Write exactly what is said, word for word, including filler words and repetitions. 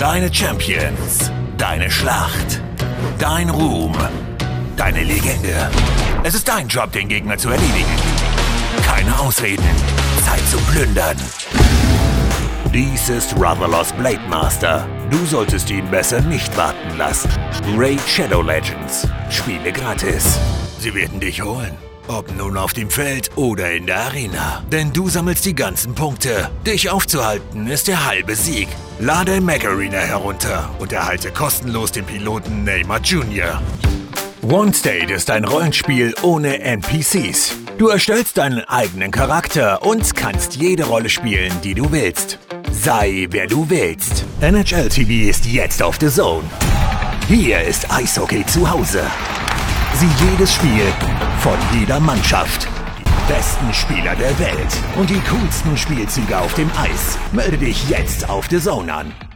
Deine Champions, deine Schlacht, dein Ruhm, deine Legende. Es ist dein Job, den Gegner zu erledigen. Keine Ausreden, Zeit zu plündern. Dies ist Rathalos Blade Master. Du solltest ihn besser nicht warten lassen. Raid Shadow Legends. Spiele gratis. Sie werden dich holen. Ob nun auf dem Feld oder in der Arena. Denn du sammelst die ganzen Punkte. Dich aufzuhalten ist der halbe Sieg. Lade Mech Arena herunter und erhalte kostenlos den Piloten Neymar Junior One State ist ein Rollenspiel ohne N P Cs. Du erstellst deinen eigenen Charakter und kannst jede Rolle spielen, die du willst. Sei wer du willst. N H L T V ist jetzt auf The Zone. Hier ist Eishockey zu Hause. Sieh jedes Spiel von jeder Mannschaft. Die besten Spieler der Welt und die coolsten Spielzüge auf dem Eis. Melde dich jetzt auf The Zone an.